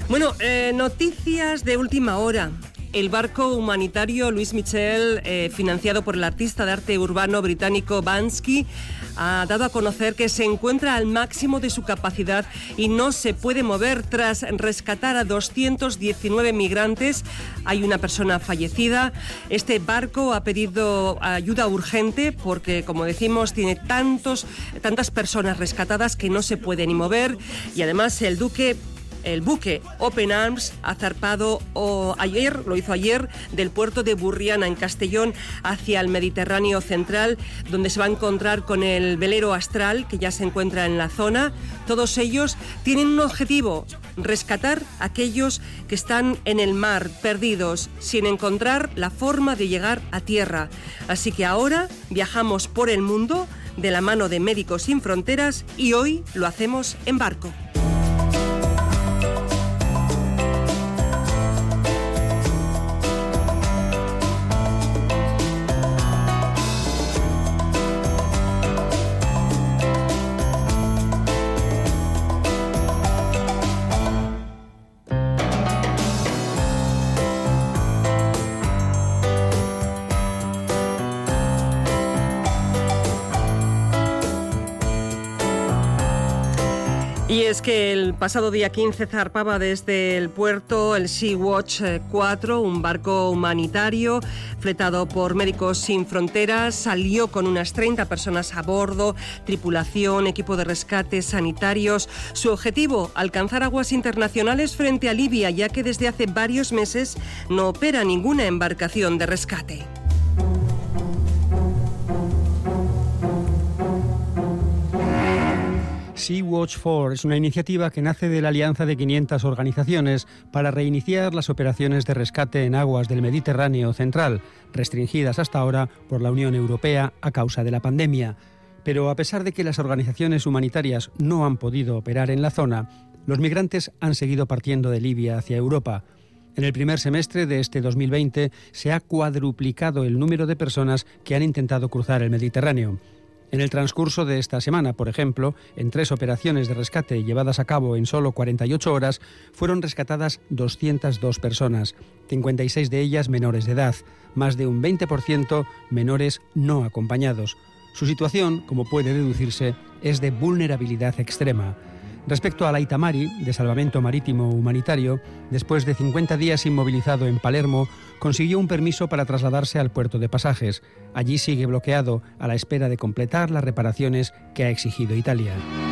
Bueno, noticias de última hora. El barco humanitario Louis Michel, financiado por el artista de arte urbano británico Banksy, ha dado a conocer que se encuentra al máximo de su capacidad y no se puede mover tras rescatar a 219 migrantes. Hay una persona fallecida. Este barco ha pedido ayuda urgente porque, como decimos, tiene tantas personas rescatadas que no se puede ni mover. Y además el buque Open Arms ha zarpado lo hizo ayer del puerto de Burriana, en Castellón, hacia el Mediterráneo central, donde se va a encontrar con el velero Astral, que ya se encuentra en la zona. Todos ellos tienen un objetivo: rescatar a aquellos que están en el mar, perdidos, sin encontrar la forma de llegar a tierra. Así que ahora viajamos por el mundo de la mano de Médicos Sin Fronteras y hoy lo hacemos en barco. Y es que el pasado día 15 zarpaba desde el puerto el Sea-Watch 4, un barco humanitario fletado por Médicos Sin Fronteras. Salió con unas 30 personas a bordo, tripulación, equipo de rescate, sanitarios. Su objetivo: alcanzar aguas internacionales frente a Libia, ya que desde hace varios meses no opera ninguna embarcación de rescate. Sea-Watch 4 es una iniciativa que nace de la alianza de 500 organizaciones para reiniciar las operaciones de rescate en aguas del Mediterráneo central, restringidas hasta ahora por la Unión Europea a causa de la pandemia. Pero a pesar de que las organizaciones humanitarias no han podido operar en la zona, los migrantes han seguido partiendo de Libia hacia Europa. En el primer semestre de este 2020 se ha cuadruplicado el número de personas que han intentado cruzar el Mediterráneo. En el transcurso de esta semana, por ejemplo, en 3 operaciones de rescate llevadas a cabo en solo 48 horas, fueron rescatadas 202 personas, 56 de ellas menores de edad, más de un 20% menores no acompañados. Su situación, como puede deducirse, es de vulnerabilidad extrema. Respecto a la Itamari, de Salvamento Marítimo Humanitario, después de 50 días inmovilizado en Palermo, consiguió un permiso para trasladarse al puerto de Pasajes. Allí sigue bloqueado a la espera de completar las reparaciones que ha exigido Italia.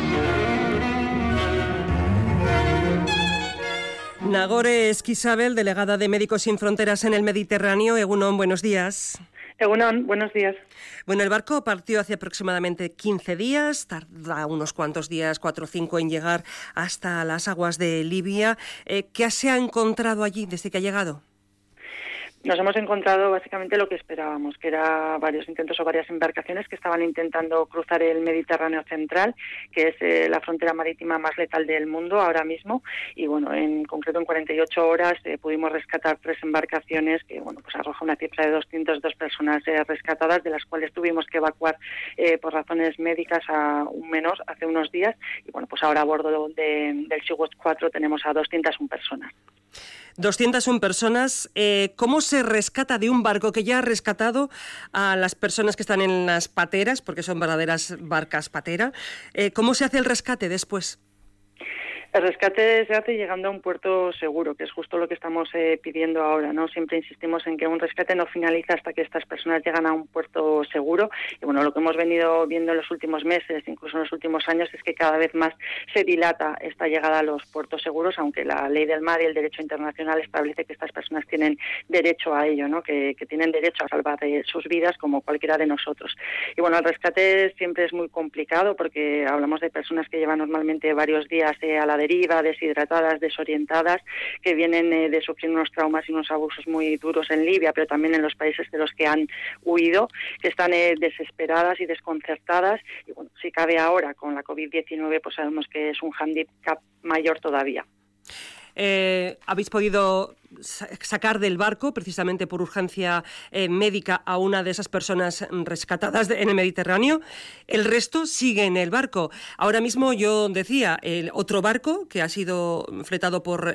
Nagore Esquisabel, delegada de Médicos Sin Fronteras en el Mediterráneo. Egunon, buenos días. Egunon, buenos días. Bueno, el barco partió hace aproximadamente 15 días, tarda unos cuantos días, 4 o 5, en llegar hasta las aguas de Libia. ¿Qué se ha encontrado allí desde que ha llegado? Nos hemos encontrado básicamente lo que esperábamos, que era varios intentos o varias embarcaciones que estaban intentando cruzar el Mediterráneo central, que es la frontera marítima más letal del mundo ahora mismo. Y bueno, en concreto en 48 horas pudimos rescatar 3 embarcaciones que, bueno, pues arroja una cifra de 202 personas rescatadas, de las cuales tuvimos que evacuar por razones médicas a un menor hace unos días. Y bueno, pues ahora a bordo del Sea-Watch 4 tenemos a 201 personas. 201 personas. ¿Cómo se rescata de un barco que ya ha rescatado a las personas que están en las pateras, porque son verdaderas barcas patera? ¿Cómo se hace el rescate después? El rescate se hace llegando a un puerto seguro, que es justo lo que estamos pidiendo ahora, ¿no? Siempre insistimos en que un rescate no finaliza hasta que estas personas llegan a un puerto seguro. Y bueno, lo que hemos venido viendo en los últimos meses, incluso en los últimos años, es que cada vez más se dilata esta llegada a los puertos seguros, aunque la ley del mar y el derecho internacional establece que estas personas tienen derecho a ello, ¿no? Que tienen derecho a salvar sus vidas como cualquiera de nosotros. Y bueno, el rescate siempre es muy complicado porque hablamos de personas que llevan normalmente varios días a la deriva, deshidratadas, desorientadas, que vienen de sufrir unos traumas y unos abusos muy duros en Libia, pero también en los países de los que han huido, que están desesperadas y desconcertadas. Y bueno, si cabe ahora con la COVID-19, pues sabemos que es un hándicap mayor todavía. ¿Habéis podido sacar del barco, precisamente por urgencia médica, a una de esas personas rescatadas en el Mediterráneo. El resto sigue en el barco. Ahora mismo yo decía, el otro barco que ha sido fletado por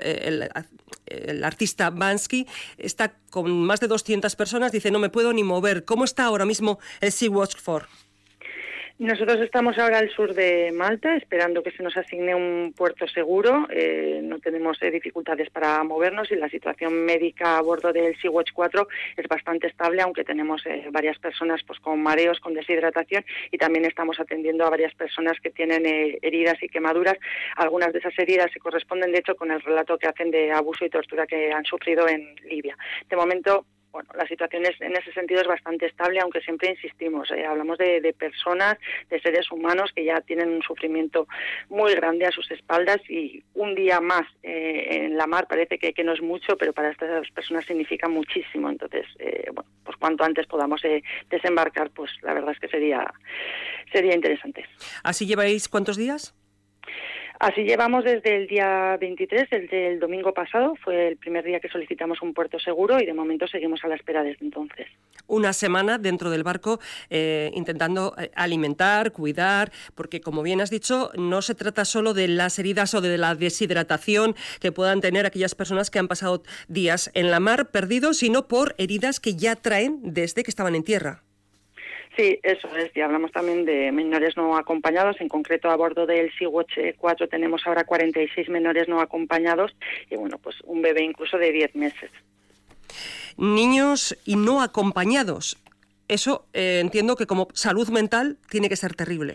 el artista Banksy está con más de 200 personas. Dice, no me puedo ni mover. ¿Cómo está ahora mismo el Sea-Watch 4? Nosotros estamos ahora al sur de Malta, esperando que se nos asigne un puerto seguro. No tenemos dificultades para movernos y la situación médica a bordo del Sea-Watch 4 es bastante estable, aunque tenemos varias personas pues con mareos, con deshidratación, y también estamos atendiendo a varias personas que tienen heridas y quemaduras. Algunas de esas heridas se corresponden, de hecho, con el relato que hacen de abuso y tortura que han sufrido en Libia. De momento, bueno, la situación en ese sentido es bastante estable, aunque siempre insistimos, hablamos de personas, de seres humanos que ya tienen un sufrimiento muy grande a sus espaldas, y un día más en la mar parece que no es mucho, pero para estas personas significa muchísimo. Entonces, bueno, pues cuanto antes podamos desembarcar, pues la verdad es que sería interesante. ¿Así lleváis cuántos días? Así llevamos desde el día 23, desde el domingo pasado, fue el primer día que solicitamos un puerto seguro, y de momento seguimos a la espera desde entonces. Una semana dentro del barco intentando alimentar, cuidar, porque como bien has dicho, no se trata solo de las heridas o de la deshidratación que puedan tener aquellas personas que han pasado días en la mar perdidos, sino por heridas que ya traen desde que estaban en tierra. Sí, eso es. Y hablamos también de menores no acompañados. En concreto, a bordo del Sea-Watch 4 tenemos ahora 46 menores no acompañados y, bueno, pues un bebé incluso de 10 meses. Niños y no acompañados. Eso entiendo que como salud mental tiene que ser terrible.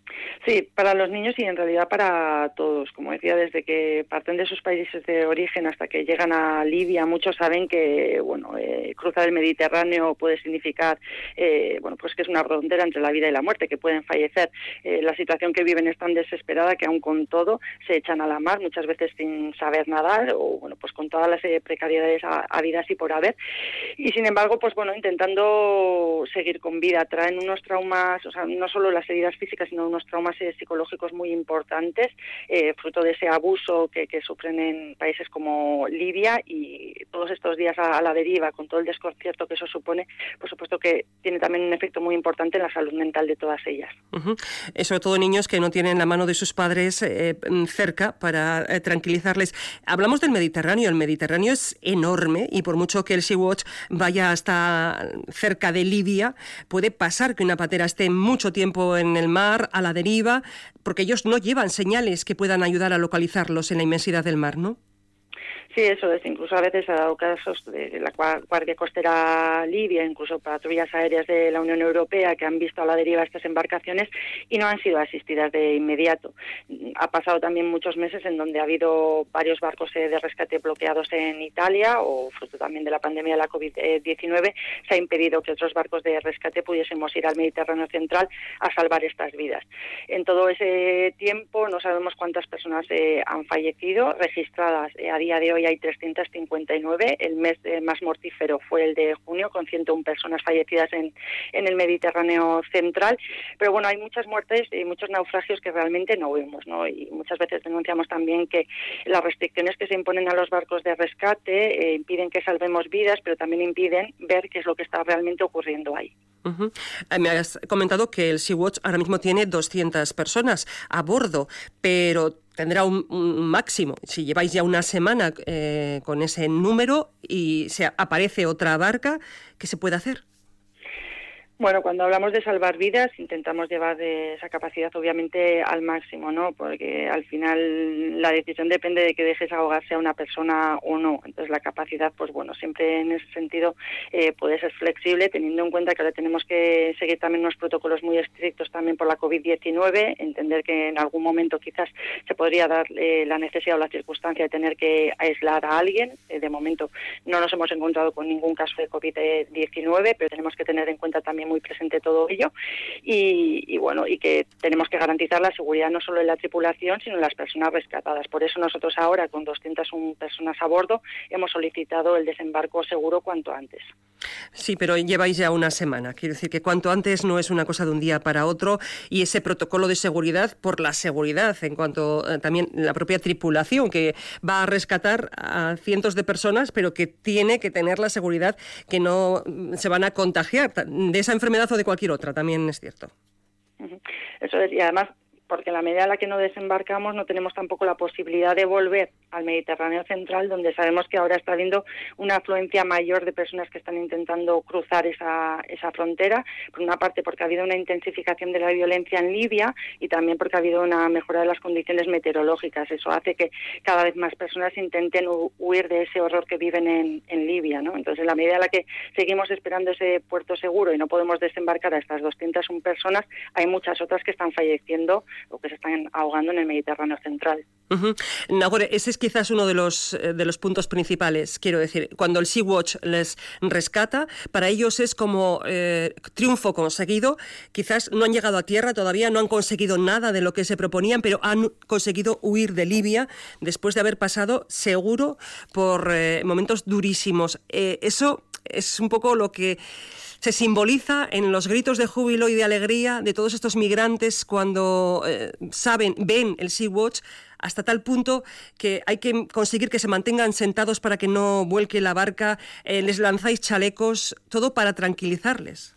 Sí, para los niños y en realidad para todos. Como decía, desde que parten de sus países de origen hasta que llegan a Libia, muchos saben que cruzar el Mediterráneo puede significar pues que es una frontera entre la vida y la muerte, que pueden fallecer. La situación que viven es tan desesperada que aún con todo se echan a la mar, muchas veces sin saber nadar o pues con todas las precariedades habidas y por haber. Y sin embargo, pues intentando seguir con vida. Traen unos traumas, o sea, no solo las heridas físicas, sino unos traumas psicológicos muy importantes, fruto de ese abuso que sufren en países como Libia, y todos estos días a la deriva, con todo el desconcierto que eso supone, por supuesto que tiene también un efecto muy importante en la salud mental de todas ellas. Uh-huh. Sobre todo niños que no tienen la mano de sus padres cerca para tranquilizarles. Hablamos del Mediterráneo. El Mediterráneo es enorme y por mucho que el Sea-Watch vaya hasta cerca de Libia, puede pasar que una patera esté mucho tiempo en el mar, a la deriva, porque ellos no llevan señales que puedan ayudar a localizarlos en la inmensidad del mar, ¿no? Sí, eso es. Incluso a veces ha dado casos de la Guardia Costera Libia, incluso patrullas aéreas de la Unión Europea que han visto a la deriva estas embarcaciones y no han sido asistidas de inmediato. Ha pasado también muchos meses en donde ha habido varios barcos de rescate bloqueados en Italia, o fruto también de la pandemia de la COVID-19, se ha impedido que otros barcos de rescate pudiésemos ir al Mediterráneo central a salvar estas vidas. En todo ese tiempo no sabemos cuántas personas han fallecido, registradas a día de hoy hay 359. El mes más mortífero fue el de junio, con 101 personas fallecidas en el Mediterráneo central. Pero bueno, hay muchas muertes y muchos naufragios que realmente no vemos, ¿no? Y muchas veces denunciamos también que las restricciones que se imponen a los barcos de rescate impiden que salvemos vidas, pero también impiden ver qué es lo que está realmente ocurriendo ahí. Uh-huh. Me has comentado que el Sea-Watch ahora mismo tiene 200 personas a bordo, pero tendrá un máximo. Si lleváis ya una semana con ese número y aparece otra barca, ¿qué se puede hacer? Bueno, cuando hablamos de salvar vidas, intentamos llevar esa capacidad obviamente al máximo, ¿no? Porque al final la decisión depende de que dejes ahogarse a una persona o no. Entonces la capacidad, pues bueno, siempre en ese sentido puede ser flexible, teniendo en cuenta que ahora tenemos que seguir también unos protocolos muy estrictos también por la COVID-19, entender que en algún momento quizás se podría dar la necesidad o la circunstancia de tener que aislar a alguien. De momento no nos hemos encontrado con ningún caso de COVID-19, pero tenemos que tener en cuenta también muy presente todo ello y bueno, y que tenemos que garantizar la seguridad no solo de la tripulación, sino de las personas rescatadas. Por eso nosotros ahora, con 201 personas a bordo, hemos solicitado el desembarco seguro cuanto antes. Sí, pero lleváis ya una semana. Quiero decir que cuanto antes no es una cosa de un día para otro, y ese protocolo de seguridad por la seguridad en cuanto también la propia tripulación que va a rescatar a cientos de personas, pero que tiene que tener la seguridad que no se van a contagiar de esa enfermedad o de cualquier otra, también es cierto. Eso es, y además, porque en la medida en la que no desembarcamos no tenemos tampoco la posibilidad de volver al Mediterráneo central, donde sabemos que ahora está habiendo una afluencia mayor de personas que están intentando cruzar esa frontera, por una parte porque ha habido una intensificación de la violencia en Libia y también porque ha habido una mejora de las condiciones meteorológicas. Eso hace que cada vez más personas intenten huir de ese horror que viven en Libia, ¿no? Entonces, en la medida en la que seguimos esperando ese puerto seguro y no podemos desembarcar a estas 201 personas, hay muchas otras que están falleciendo o que se están ahogando en el Mediterráneo central. Nagore, ese es quizás uno de los puntos principales. Quiero decir, cuando el Sea-Watch les rescata, para ellos es como triunfo conseguido. Quizás no han llegado a tierra todavía, no han conseguido nada de lo que se proponían, pero han conseguido huir de Libia después de haber pasado seguro por momentos durísimos. Eso es un poco lo que se simboliza en los gritos de júbilo y de alegría de todos estos migrantes cuando ven el Sea-Watch, hasta tal punto que hay que conseguir que se mantengan sentados para que no vuelque la barca, les lanzáis chalecos, todo para tranquilizarles.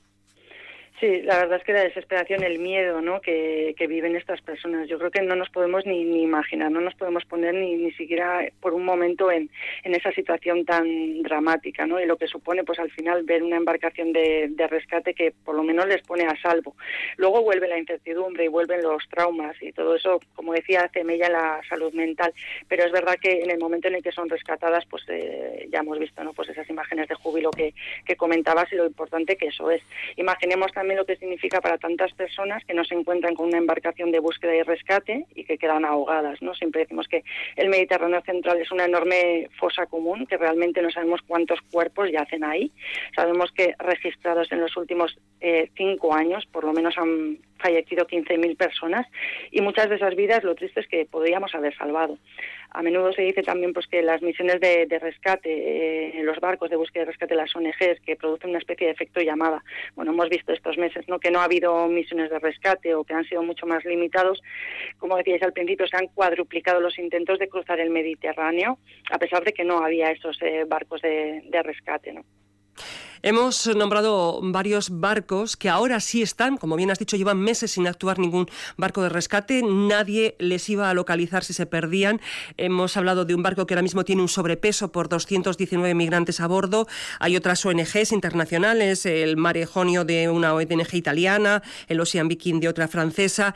Sí, la verdad es que la desesperación, el miedo, ¿no?, que viven estas personas, yo creo que no nos podemos ni imaginar, no nos podemos poner ni siquiera por un momento en esa situación tan dramática, ¿no?, y lo que supone, pues al final, ver una embarcación de rescate que por lo menos les pone a salvo. Luego vuelve la incertidumbre y vuelven los traumas y todo eso, como decía, hace mella la salud mental, pero es verdad que en el momento en el que son rescatadas, pues ya hemos visto, ¿no?, pues esas imágenes de júbilo que comentabas y lo importante que eso es. Imaginemos también lo que significa para tantas personas que no se encuentran con una embarcación de búsqueda y rescate y que quedan ahogadas, ¿no? Siempre decimos que el Mediterráneo central es una enorme fosa común, que realmente no sabemos cuántos cuerpos yacen ahí. Sabemos que registrados en los últimos 5 años, por lo menos han fallecido 15.000 personas y muchas de esas vidas, lo triste es que podríamos haber salvado. A menudo se dice también pues que las misiones de rescate, los barcos de búsqueda y rescate, las ONGs, que producen una especie de efecto llamada. Bueno, hemos visto estos meses, ¿no?, que no ha habido misiones de rescate o que han sido mucho más limitados. Como decíais al principio, se han cuadruplicado los intentos de cruzar el Mediterráneo, a pesar de que no había esos barcos de rescate, ¿no? Hemos nombrado varios barcos que ahora sí están, como bien has dicho, llevan meses sin actuar ningún barco de rescate, nadie les iba a localizar si se perdían. Hemos hablado de un barco que ahora mismo tiene un sobrepeso por 219 migrantes a bordo. Hay otras ONGs internacionales, el Mare Jonio de una ONG italiana, el Ocean Viking de otra francesa.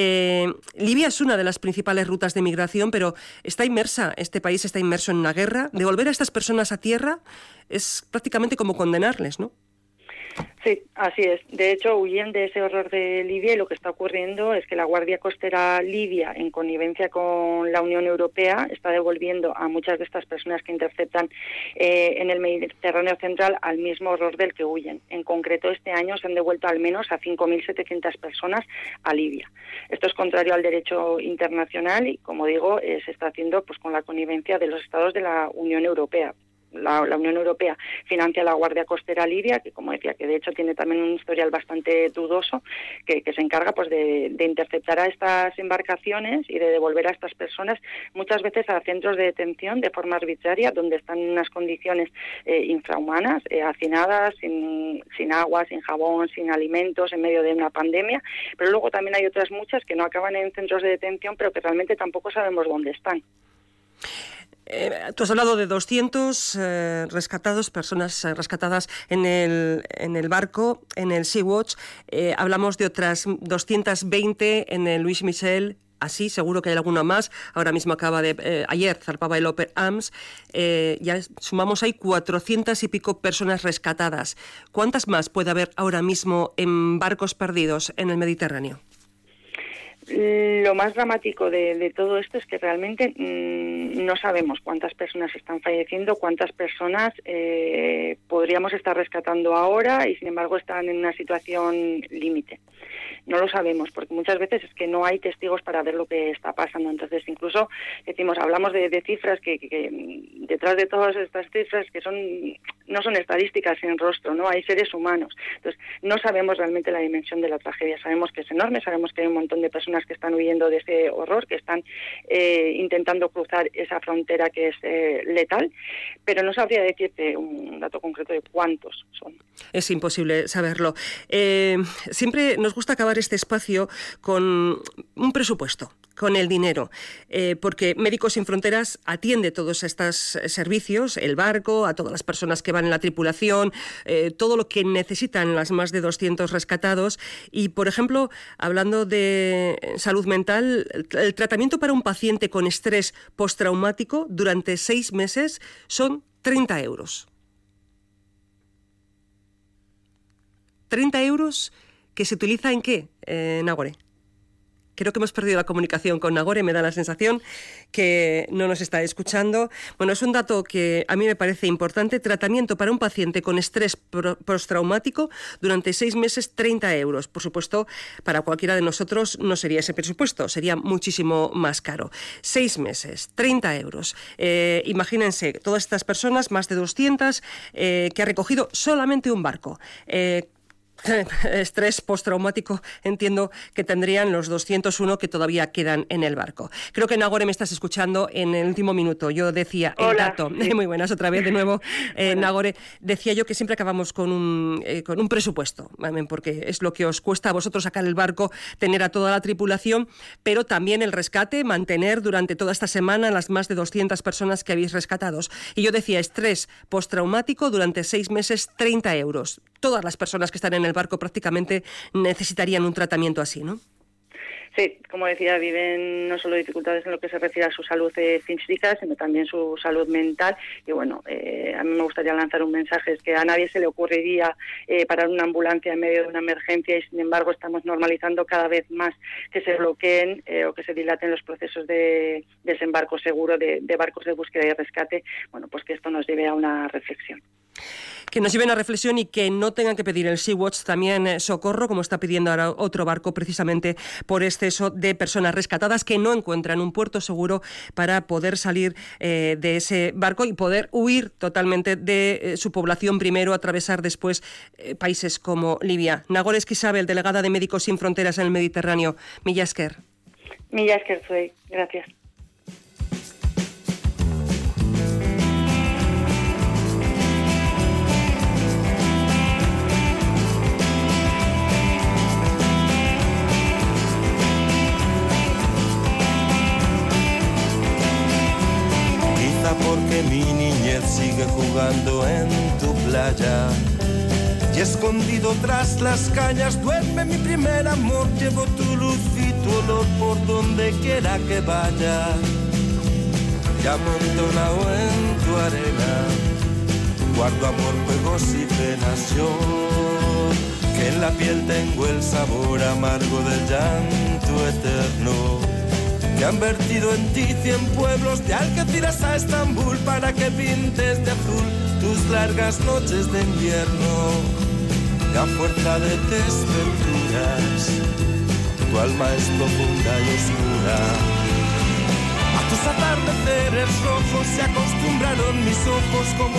Libia es una de las principales rutas de migración, pero este país está inmerso en una guerra. Devolver a estas personas a tierra es prácticamente como condenarles, ¿no? Sí, así es. De hecho, huyen de ese horror de Libia y lo que está ocurriendo es que la Guardia Costera Libia, en connivencia con la Unión Europea, está devolviendo a muchas de estas personas que interceptan en el Mediterráneo central al mismo horror del que huyen. En concreto, este año se han devuelto al menos a 5.700 personas a Libia. Esto es contrario al derecho internacional y, como digo, se está haciendo pues con la connivencia de los estados de la Unión Europea. La Unión Europea financia la Guardia Costera Libia, que, como decía, que de hecho tiene también un historial bastante dudoso, que se encarga pues de interceptar a estas embarcaciones y de devolver a estas personas muchas veces a centros de detención de forma arbitraria, donde están en unas condiciones infrahumanas, hacinadas, sin agua, sin jabón, sin alimentos, en medio de una pandemia. Pero luego también hay otras muchas que no acaban en centros de detención, pero que realmente tampoco sabemos dónde están. Tú has hablado de 200 rescatados, personas rescatadas en el barco, en el Sea-Watch. Hablamos de otras 220 en el Louis Michel. Así, seguro que hay alguna más. Ahora mismo ayer zarpaba el Oper Arms. Ya sumamos ahí 400 y pico personas rescatadas. ¿Cuántas más puede haber ahora mismo en barcos perdidos en el Mediterráneo? Lo más dramático de todo esto es que realmente no sabemos cuántas personas están falleciendo, cuántas personas podríamos estar rescatando ahora y sin embargo están en una situación límite. No lo sabemos porque muchas veces es que no hay testigos para ver lo que está pasando. Entonces incluso hablamos de cifras que detrás de todas estas cifras que no son estadísticas en rostro, ¿no? Hay seres humanos. Entonces no sabemos realmente la dimensión de la tragedia. Sabemos que es enorme, sabemos que hay un montón de personas que están huyendo de ese horror, que están intentando cruzar esa frontera que es letal, pero no sabría decirte un dato concreto de cuántos son. Es imposible saberlo. Siempre nos gusta acabar este espacio con un presupuesto, con el dinero, porque Médicos Sin Fronteras atiende todos estos servicios, el barco, a todas las personas que van en la tripulación, todo lo que necesitan las más de 200 rescatados. Y, por ejemplo, hablando de salud mental, el tratamiento para un paciente con estrés postraumático durante 6 meses son 30 euros. 30 euros que se utiliza ¿en qué, Nagore? Creo que hemos perdido la comunicación con Nagore, me da la sensación que no nos está escuchando. Bueno, es un dato que a mí me parece importante. Tratamiento para un paciente con estrés postraumático durante 6 meses, 30 euros. Por supuesto, para cualquiera de nosotros no sería ese presupuesto, sería muchísimo más caro. 6 meses, 30 euros. Imagínense, todas estas personas, más de 200, que ha recogido solamente un barco. Estrés postraumático entiendo que tendrían los 201 que todavía quedan en el barco. Creo que Nagore me estás escuchando en el último minuto. Yo decía el dato. Sí. Muy buenas otra vez de nuevo. Nagore, decía yo que siempre acabamos con un presupuesto, porque es lo que os cuesta a vosotros sacar el barco, tener a toda la tripulación, pero también el rescate, mantener durante toda esta semana las más de 200 personas que habéis rescatados. Y yo decía estrés postraumático durante 6 meses, 30 euros. Todas las personas que están en el barco prácticamente necesitarían un tratamiento así, ¿no? Sí, como decía, viven no solo dificultades en lo que se refiere a su salud física, sino también su salud mental. Y bueno, a mí me gustaría lanzar un mensaje, es que a nadie se le ocurriría parar una ambulancia en medio de una emergencia y sin embargo estamos normalizando cada vez más que se bloqueen o que se dilaten los procesos de desembarco seguro de barcos de búsqueda y rescate. Bueno, pues que esto nos lleve a una reflexión. Que nos lleven a reflexión y que no tengan que pedir el Sea-Watch también socorro, como está pidiendo ahora otro barco, precisamente por exceso de personas rescatadas que no encuentran un puerto seguro para poder salir de ese barco y poder huir totalmente de su población primero, atravesar después países como Libia. Nagore Esquisabel, delegada de Médicos Sin Fronteras en el Mediterráneo. Mila esker. Mila esker zuei. Gracias. Porque mi niñez sigue jugando en tu playa y escondido tras las cañas duerme mi primer amor. Llevo tu luz y tu olor por donde quiera que vaya, ya amontonado en tu arena guardo amor, juegos y penas. Yo que en la piel tengo el sabor amargo del llanto eterno, que han vertido en ti 100 pueblos de Algeciras a Estambul para que pintes de azul tus largas noches de invierno. Y a fuerza de desventuras tu alma es profunda y oscura. A tus atardeceres rojos se acostumbraron mis ojos como